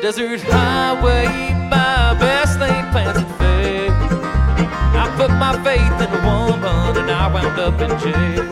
desert highway, my best laid plans had failed. I put my faith in a woman and I wound up in jail.